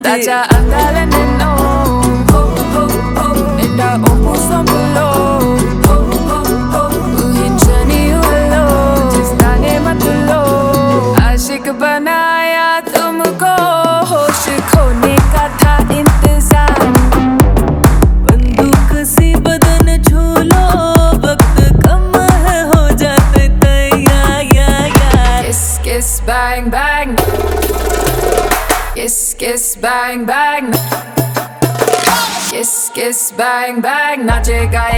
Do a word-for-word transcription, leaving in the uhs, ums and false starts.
다자 안달내는 놈 내가 오고서 불러 우린 전이 흘러 지상에 맞들러 आशिक बनाया तुमको होश खोने का था इंतजार बंदूक सी बदन छू लो वक्त कम है हो जाते तैयार किस किस बैंग बैंग किस किस बैंग बैंग किस किस बैंग बैंग नाचेगा